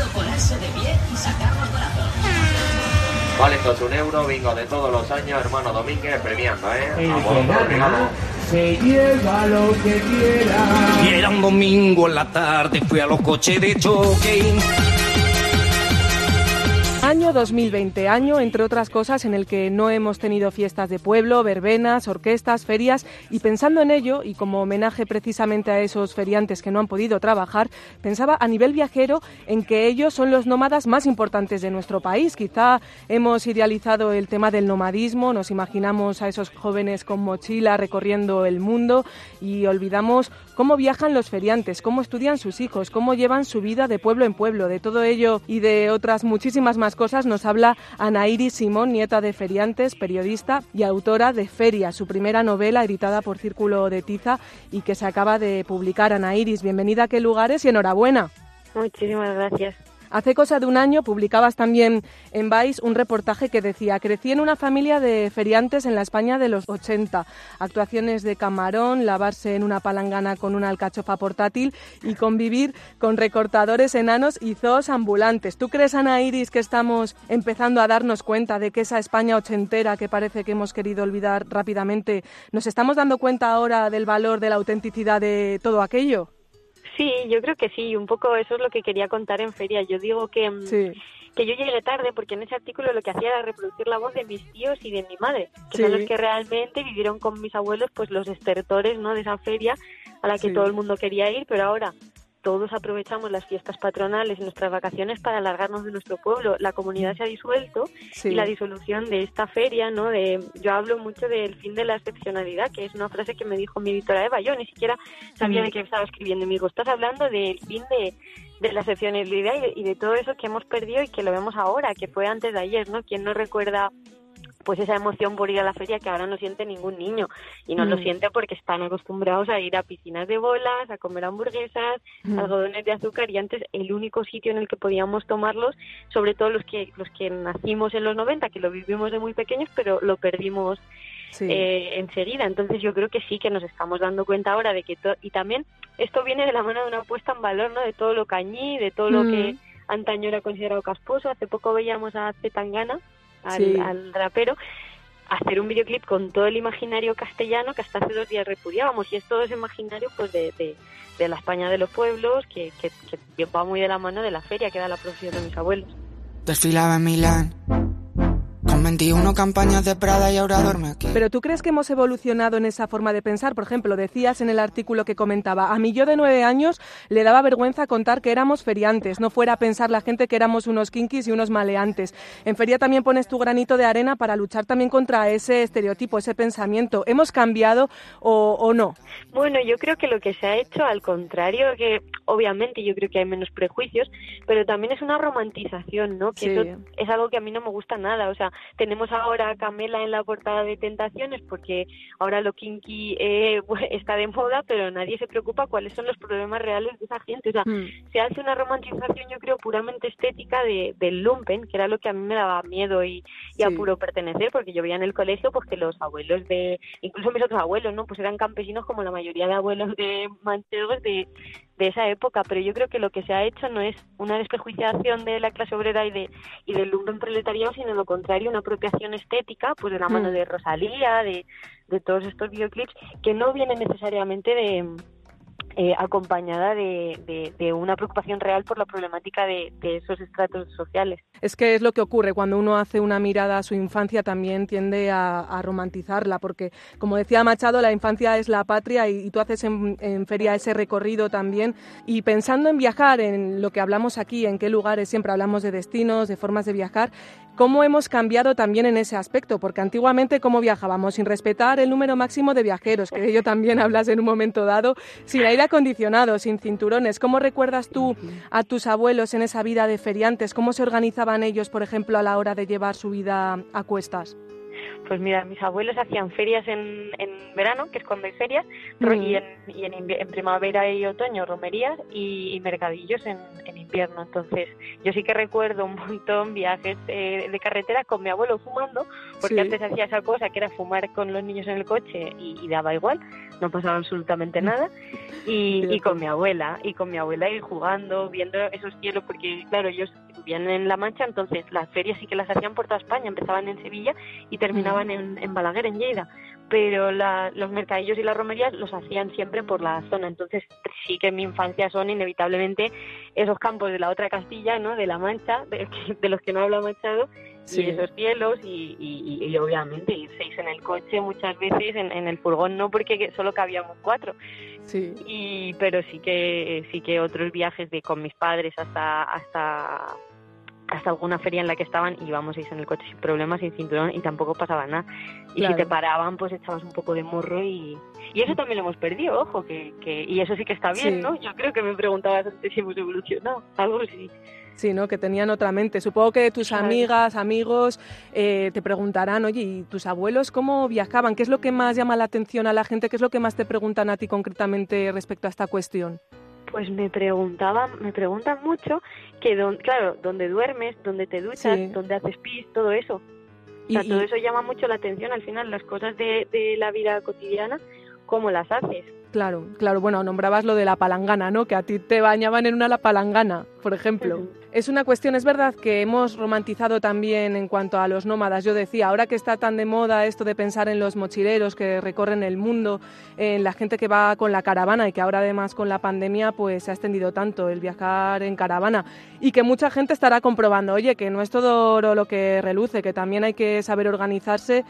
ponerse de pie y sacar los brazos. Valen 1 euro, bingo de todos los años, hermano Domínguez premiando, El que gana se lleva lo que quiera. Y era un domingo en la tarde, fui a los coches de choque. Año 2020, año, entre otras cosas, en el que no hemos tenido fiestas de pueblo, verbenas, orquestas, ferias, y pensando en ello, y como homenaje precisamente a esos feriantes que no han podido trabajar, pensaba a nivel viajero en que ellos son los nómadas más importantes de nuestro país. Quizá hemos idealizado el tema del nomadismo, nos imaginamos a esos jóvenes con mochila recorriendo el mundo y olvidamos cómo viajan los feriantes, cómo estudian sus hijos, cómo llevan su vida de pueblo en pueblo. De todo ello y de otras muchísimas más cosas nos habla Ana Iris Simón, nieta de feriantes, periodista y autora de Feria, su primera novela editada por Círculo de Tiza y que se acaba de publicar. Ana Iris, bienvenida a Qué Lugares y enhorabuena. Muchísimas gracias. Hace cosa de un año publicabas también en Vice un reportaje que decía: crecí en una familia de feriantes en la España de los 80. Actuaciones de camarón, lavarse en una palangana con una alcachofa portátil y convivir con recortadores enanos y zoos ambulantes. ¿Tú crees, Ana Iris, que estamos empezando a darnos cuenta de que esa España ochentera que parece que hemos querido olvidar rápidamente, nos estamos dando cuenta ahora del valor de la autenticidad de todo aquello? Sí, yo creo que sí, un poco eso es lo que quería contar en Feria. Yo digo que yo llegué tarde porque en ese artículo lo que hacía era reproducir la voz de mis tíos y de mi madre, que son los que realmente vivieron con mis abuelos pues los estertores, ¿no?, de esa feria a la que todo el mundo quería ir, pero ahora todos aprovechamos las fiestas patronales y nuestras vacaciones para alargarnos de nuestro pueblo. La comunidad se ha disuelto y la disolución de esta feria, ¿no? Yo hablo mucho del fin de la excepcionalidad, que es una frase que me dijo mi editora Eva. Yo ni siquiera sabía de qué estaba escribiendo. Y me digo, estás hablando del fin de la excepcionalidad y de todo eso que hemos perdido y que lo vemos ahora, que fue antes de ayer, ¿no? ¿Quién no recuerda pues esa emoción por ir a la feria que ahora no siente ningún niño? Y no lo siente porque están acostumbrados a ir a piscinas de bolas, a comer hamburguesas, algodones de azúcar, y antes el único sitio en el que podíamos tomarlos, sobre todo los que nacimos en los 90, que lo vivimos de muy pequeños, pero lo perdimos enseguida. Entonces yo creo que sí, que nos estamos dando cuenta ahora de que y también esto viene de la mano de una puesta en valor, ¿no?, de todo lo cañí, de todo lo que antaño era considerado casposo. Hace poco veíamos a Zetangana, al rapero, hacer un videoclip con todo el imaginario castellano que hasta hace 2 días repudiábamos, y es todo ese imaginario pues de la España de los pueblos que va muy de la mano de la feria, que era la profesión de mis abuelos. Desfilaba en Milán con 21 campañas de Prada y ahora duerme aquí. Pero ¿tú crees que hemos evolucionado en esa forma de pensar? Por ejemplo, decías en el artículo que comentaba, a mí yo de 9 años le daba vergüenza contar que éramos feriantes, no fuera a pensar la gente que éramos unos kinkis y unos maleantes. En Feria también pones tu granito de arena para luchar también contra ese estereotipo, ese pensamiento. ¿Hemos cambiado o no? Bueno, yo creo que lo que se ha hecho, al contrario, que obviamente yo creo que hay menos prejuicios, pero también es una romantización, ¿no? Que eso es algo que a mí no me gusta nada. O sea, tenemos ahora a Camela en la portada de Tentaciones porque ahora lo kinky está de moda, pero nadie se preocupa cuáles son los problemas reales de esa gente. O sea, se hace una romantización, yo creo, puramente estética del lumpen, que era lo que a mí me daba miedo y a puro pertenecer, porque yo veía en el colegio pues que los abuelos incluso mis otros abuelos, ¿no?, pues eran campesinos como la mayoría de abuelos de manchegos de esa época. Pero yo creo que lo que se ha hecho no es una desprejuiciación de la clase obrera y del lumpen proletariado, sino lo contrario, una apropiación estética, pues de la mano de Rosalía, de todos estos videoclips, que no vienen necesariamente acompañada de una preocupación real por la problemática de esos estratos sociales. Es que es lo que ocurre cuando uno hace una mirada a su infancia, también tiende a romantizarla, porque como decía Machado, la infancia es la patria, y tú haces en Feria ese recorrido también. Y pensando en viajar, en lo que hablamos aquí, en qué lugares, siempre hablamos de destinos, de formas de viajar, ¿cómo hemos cambiado también en ese aspecto? Porque antiguamente, ¿cómo viajábamos? Sin respetar el número máximo de viajeros, que de ello también hablas en un momento dado, sin aire acondicionado, sin cinturones. ¿Cómo recuerdas tú a tus abuelos en esa vida de feriantes? ¿Cómo se organizaban ellos, por ejemplo, a la hora de llevar su vida a cuestas? Pues mira, mis abuelos hacían ferias en verano, que es cuando hay ferias, y en primavera y otoño romerías y mercadillos en invierno. Entonces, yo sí que recuerdo un montón viajes de carretera con mi abuelo fumando, porque antes hacía esa cosa que era fumar con los niños en el coche y daba igual, no pasaba absolutamente nada, y con mi abuela ir jugando, viendo esos cielos, porque claro, ellos vivían en La Mancha, entonces las ferias sí que las hacían por toda España, empezaban en Sevilla y terminaban en Balaguer, en Lleida, pero los mercadillos y las romerías los hacían siempre por la zona. Entonces sí que en mi infancia son inevitablemente esos campos de la otra Castilla, ¿no?, de La Mancha, de los que no habla manchado, y esos cielos y obviamente irseis en el coche muchas veces, en el furgón no, porque solo cabíamos 4. Pero sí que otros viajes con mis padres hasta alguna feria en la que estaban, íbamos en el coche sin problemas, sin cinturón, y tampoco pasaba nada. Y si te paraban, pues echabas un poco de morro y eso también lo hemos perdido, ojo, y eso sí que está bien, ¿no? Yo creo que me preguntabas antes si hemos evolucionado, algo sí. Sí, ¿no? Que tenían otra mente. Supongo que tus amigas, amigos, te preguntarán, oye, ¿y tus abuelos cómo viajaban? ¿Qué es lo que más llama la atención a la gente? ¿Qué es lo que más te preguntan a ti concretamente respecto a esta cuestión? Pues me preguntan mucho que, dónde duermes, dónde te duchas, dónde haces pis, todo eso. O sea, todo eso llama mucho la atención al final, las cosas de la vida cotidiana, cómo las haces. Claro. Bueno, nombrabas lo de la palangana, ¿no? Que a ti te bañaban en una palangana, por ejemplo. Es una cuestión, es verdad que hemos romantizado también en cuanto a los nómadas. Yo decía, ahora que está tan de moda esto de pensar en los mochileros que recorren el mundo, en la gente que va con la caravana, y que ahora además con la pandemia pues se ha extendido tanto el viajar en caravana, y que mucha gente estará comprobando, oye, que no es todo oro lo que reluce, que también hay que saber organizarse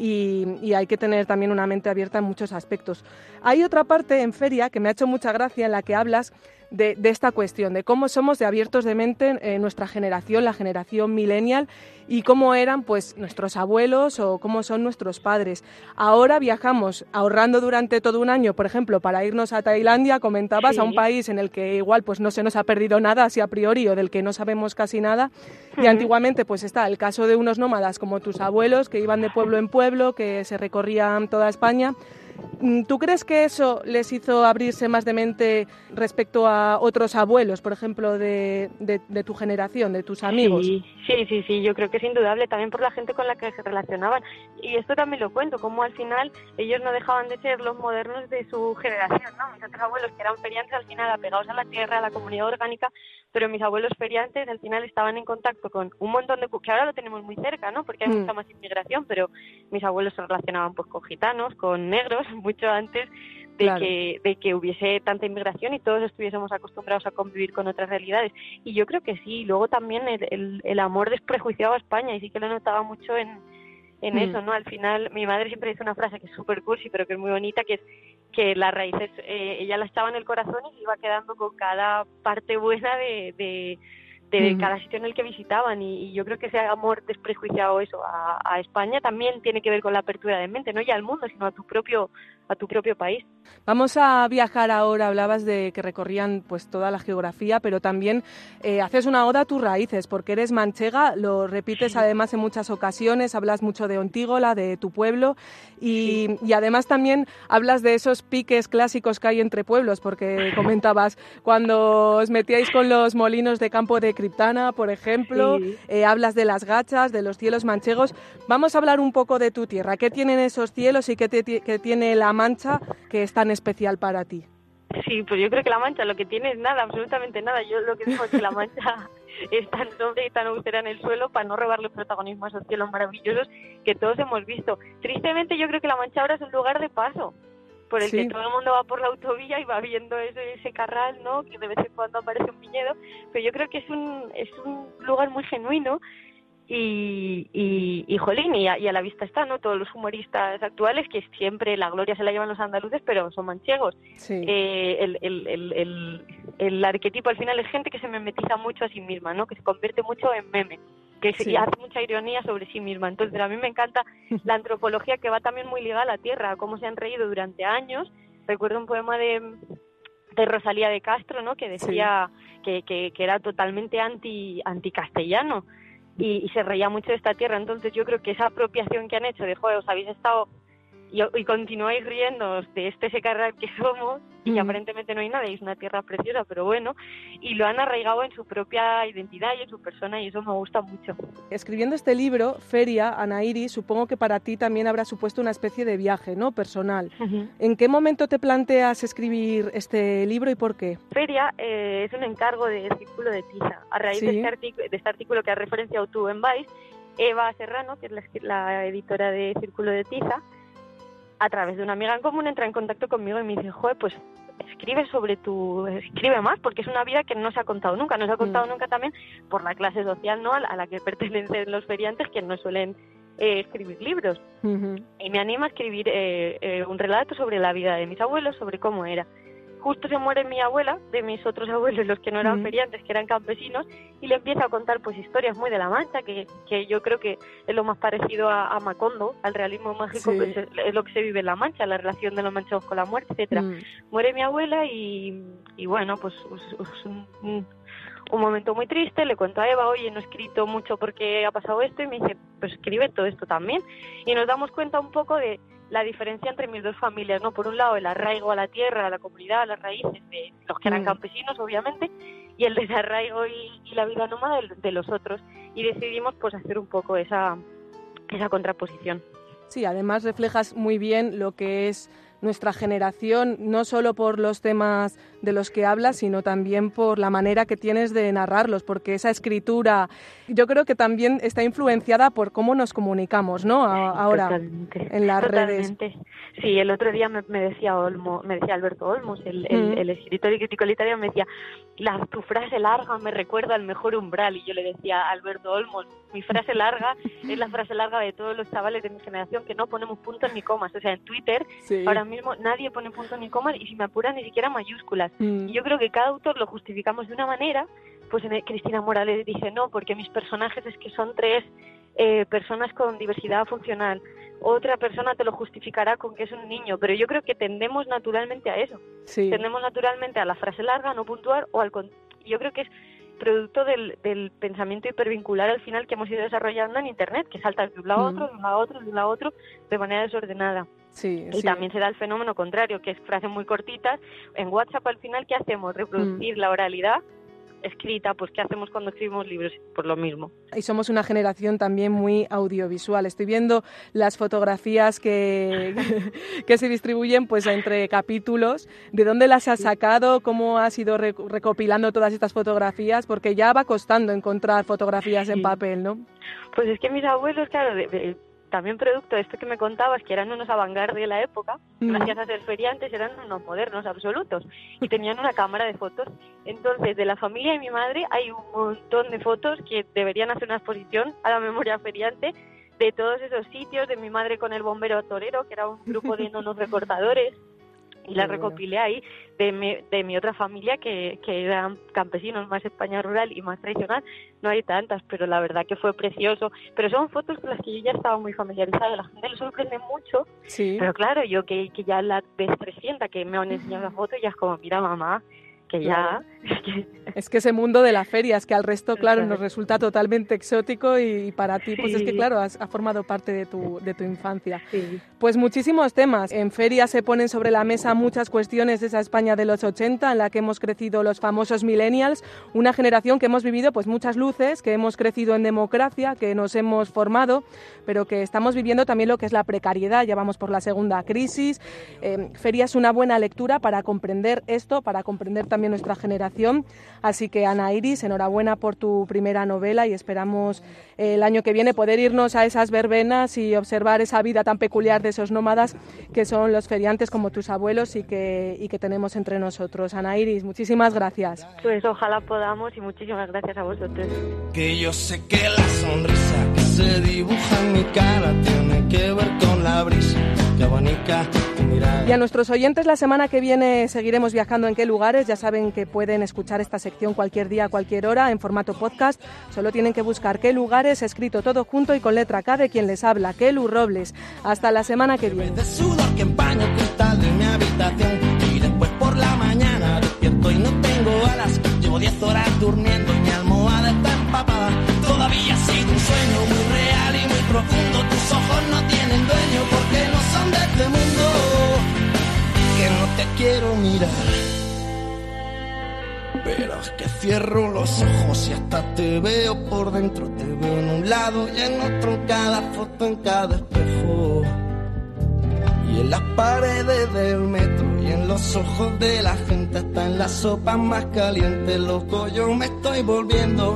y hay que tener también una mente abierta en muchos aspectos. Hay otra parte en Feria que me ha hecho mucha gracia, en la que hablas de esta cuestión, de cómo somos de abiertos de mente nuestra generación, la generación millennial, y cómo eran pues nuestros abuelos o cómo son nuestros padres. Ahora viajamos ahorrando durante todo un año, por ejemplo, para irnos a Tailandia, comentabas, a un país en el que igual pues no se nos ha perdido nada así a priori, o del que no sabemos casi nada, y antiguamente pues está el caso de unos nómadas como tus abuelos, que iban de pueblo en pueblo, que se recorrían toda España. ¿Tú crees que eso les hizo abrirse más de mente respecto a otros abuelos, por ejemplo, de tu generación, de tus amigos? Sí, yo creo que es indudable, también por la gente con la que se relacionaban. Y esto también lo cuento, como al final ellos no dejaban de ser los modernos de su generación, ¿no? Mis otros abuelos, que eran feriantes, al final apegados a la tierra, a la comunidad orgánica, pero mis abuelos feriantes al final estaban en contacto con un montón de... que ahora lo tenemos muy cerca, ¿no? Porque hay mucha más inmigración, pero mis abuelos se relacionaban pues con gitanos, con negros, mucho antes de que hubiese tanta inmigración y todos estuviésemos acostumbrados a convivir con otras realidades. Y yo creo que sí. Luego también el amor desprejuiciado a España, y sí que lo notaba mucho en eso, ¿no? Al final, mi madre siempre dice una frase que es súper cursi, pero que es muy bonita, que es que las raíces, ella las echaba en el corazón y se iba quedando con cada parte buena de cada sitio en el que visitaban, y yo creo que ese amor desprejuiciado a España también tiene que ver con la apertura de mente, no ya al mundo, sino a tu propio país. Vamos a viajar ahora. Hablabas de que recorrían pues toda la geografía, pero también haces una oda a tus raíces, porque eres manchega, lo repites además en muchas ocasiones, hablas mucho de Ontígola, de tu pueblo, y además también hablas de esos piques clásicos que hay entre pueblos, porque comentabas cuando os metíais con los molinos de campo de Criptana, por ejemplo, hablas de las gachas, de los cielos manchegos. Vamos a hablar un poco de tu tierra. ¿Qué tienen esos cielos y qué tiene La Mancha que es tan especial para ti? Sí, pues yo creo que La Mancha lo que tiene es nada, absolutamente nada. Yo lo que digo es que La Mancha es tan noble y tan austera en el suelo para no robarle protagonismo a esos cielos maravillosos que todos hemos visto. Tristemente yo creo que La Mancha ahora es un lugar de paso, por el que todo el mundo va por la autovía y va viendo ese carral, ¿no? Que de vez en cuando aparece un viñedo, pero yo creo que es un lugar muy genuino. Y jolín, y a la vista está, ¿no? Todos los humoristas actuales, que siempre la gloria se la llevan los andaluces, pero son manchegos. El arquetipo al final es gente que se memetiza mucho a sí misma, ¿no? Que se convierte mucho en meme, que hace mucha ironía sobre sí misma. Entonces a mí me encanta la antropología, que va también muy ligada a la tierra, a cómo se han reído durante años. Recuerdo un poema de Rosalía de Castro, ¿no? Que decía que era totalmente anticastellano. y se reía mucho de esta tierra. Entonces yo creo que esa apropiación que han hecho de, joder, os habéis estado y continuáis riéndoos de este secarral que somos, y aparentemente no hay nada, y es una tierra preciosa, pero bueno, y lo han arraigado en su propia identidad y en su persona, y eso me gusta mucho. Escribiendo este libro, Feria, Ana Iris, supongo que para ti también habrá supuesto una especie de viaje, ¿no?, personal. Uh-huh. ¿En qué momento te planteas escribir este libro y por qué? Feria es un encargo del Círculo de Tiza. A raíz de este artículo que has referenciado tú en Vice, Eva Serrano, que es la editora de Círculo de Tiza, a través de una amiga en común entra en contacto conmigo y me dice, joder, pues escribe más, porque es una vida que no se ha contado nunca, nunca también por la clase social, ¿no?, a la que pertenecen los feriantes, que no suelen escribir libros. Uh-huh. Y me anima a escribir un relato sobre la vida de mis abuelos, sobre cómo era. Justo se muere mi abuela, de mis otros abuelos, los que no eran feriantes, que eran campesinos, y le empieza a contar pues historias muy de la Mancha, que yo creo que es lo más parecido a Macondo, al realismo mágico, pues es lo que se vive en la Mancha, la relación de los manchegos con la muerte, etcétera. Muere mi abuela y bueno, pues un momento muy triste. Le cuento a Eva, oye, no he escrito mucho porque ha pasado esto, y me dice, pues escribe todo esto también. Y nos damos cuenta un poco de la diferencia entre mis dos familias, ¿no? Por un lado, el arraigo a la tierra, a la comunidad, a las raíces de los que eran campesinos, obviamente, y el desarraigo y la vida nómada de los otros. Y decidimos pues hacer un poco esa contraposición. Sí, además reflejas muy bien lo que es nuestra generación, no solo por los temas de los que hablas, sino también por la manera que tienes de narrarlos, porque esa escritura yo creo que también está influenciada por cómo nos comunicamos, ¿no? Ahora en las redes. Sí, el otro día me decía Alberto Olmos, el escritor y crítico literario, me decía, tu frase larga me recuerda al mejor umbral, y yo le decía a Alberto Olmos, mi frase larga es la frase larga de todos los chavales de mi generación, que no ponemos puntos ni comas. O sea, en Twitter ahora mismo nadie pone puntos ni comas, y si me apuras ni siquiera mayúsculas. Y yo creo que cada autor lo justificamos de una manera. Pues Cristina Morales dice, no, porque mis personajes es que son 3 personas con diversidad funcional. Otra persona te lo justificará con que es un niño, pero yo creo que tendemos naturalmente a eso. Sí. Tendemos naturalmente a la frase larga, a no puntuar, yo creo que es producto del pensamiento hipervincular al final que hemos ido desarrollando en Internet, que saltas de un lado a otro, de un lado a otro, de un lado a otro, de manera desordenada. Y también se da el fenómeno contrario, que es frases muy cortitas. En WhatsApp al final, ¿qué hacemos? Reproducir la oralidad escrita. Pues ¿qué hacemos cuando escribimos libros? Pues lo mismo. Y somos una generación también muy audiovisual. Estoy viendo las fotografías que se distribuyen pues entre capítulos. ¿De dónde las has sacado? ¿Cómo has ido recopilando todas estas fotografías? Porque ya va costando encontrar fotografías en papel, ¿no? Pues es que mis abuelos, claro, también producto de esto que me contabas, que eran unos avant-garde de la época, gracias a ser feriantes, eran unos modernos absolutos, y tenían una cámara de fotos. Entonces, de la familia de mi madre hay un montón de fotos que deberían hacer una exposición a la memoria feriante, de todos esos sitios, de mi madre con el bombero torero, que era un grupo de nonos recortadores, y la recopilé ahí, de mi otra familia, que eran campesinos, más España rural y más tradicional. No hay tantas, pero la verdad que fue precioso. Pero son fotos con las que yo ya estaba muy familiarizada, la gente le sorprende mucho. Sí. Pero claro, yo que ya la vez 300 que me han enseñado la foto, ya es como, mira mamá, que ya... Es que ese mundo de la feria, es que al resto, claro, nos resulta totalmente exótico, y para ti, pues es que, claro, ha formado parte de tu infancia. Sí. Pues muchísimos temas. En Feria se ponen sobre la mesa muchas cuestiones de esa España de los 80, en la que hemos crecido los famosos millennials, una generación que hemos vivido pues muchas luces, que hemos crecido en democracia, que nos hemos formado, pero que estamos viviendo también lo que es la precariedad. Ya vamos por la segunda crisis. Feria es una buena lectura para comprender esto, para comprender también nuestra generación. Así que, Ana Iris, enhorabuena por tu primera novela, y esperamos el año que viene poder irnos a esas verbenas y observar esa vida tan peculiar de esos nómadas que son los feriantes, como tus abuelos, y que tenemos entre nosotros. Ana Iris, muchísimas gracias. Pues ojalá podamos, y muchísimas gracias a vosotros. Que yo sé que la sonrisa que se dibuja en mi cara tiene que ver con la brisa que abanica tu mirada. Y a nuestros oyentes, la semana que viene seguiremos viajando en qué lugares. Ya saben que pueden escuchar esta sección cualquier día, a cualquier hora, en formato podcast. Solo tienen que buscar Qué Lugares, escrito todo junto y con letra K de quien les habla, Kelu Robles. Hasta la semana que viene. De sudor que empaña el cristal de mi habitación, y después por la mañana despierto y no tengo alas. Llevo 10 horas durmiendo y mi almohada está empapada. Toda Todavía ha sido un sueño muy real y muy profundo. Tus ojos no tienen dueño porque no son de este mundo. Que no te quiero mirar, pero es que cierro los ojos y hasta te veo por dentro. Te veo en un lado y en otro, en cada foto, en cada espejo. Y en las paredes del metro y en los ojos de la gente, hasta en las sopas más calientes, loco, yo me estoy volviendo.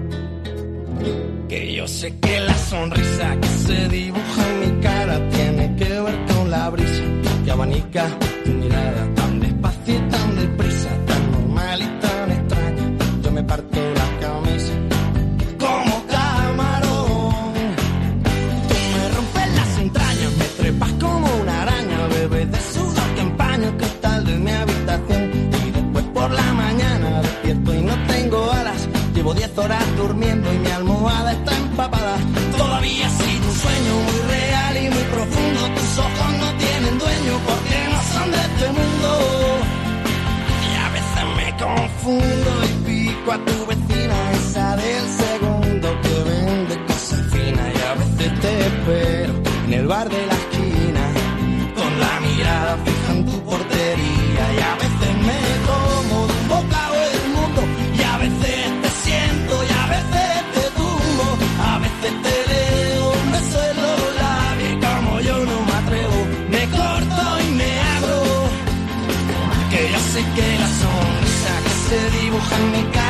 Que yo sé que la sonrisa que se dibuja en mi cara tiene que ver con la brisa que abanica tu mirada tan despacio y tan deprisa, tan normal y tan extraña. Yo me parto la camisa como camarón. Tú me rompes las entrañas, me trepas como una araña, bebes de sudor que empaña el cristal de mi habitación. Y después por la mañana despierto y no tengo alas. Llevo 10 horas durmiendo y mi almohada está empapada. Todavía ha sido un sueño muy real y muy profundo. Tus ojos no tienen dueño porque no son de este mundo. Y a veces me confundo y pico a tu vecina, esa del segundo que vende cosas finas. Y a veces te espero en el bar de la esquina con la mirada fija en tu portería. Y a veces me como de un bocado el mundo y a veces te siento y a veces te tumbo. A veces te leo un beso en los labios y como yo no me atrevo, me corto y me abro. Que yo sé que la sonrisa que se dibuja en mi cara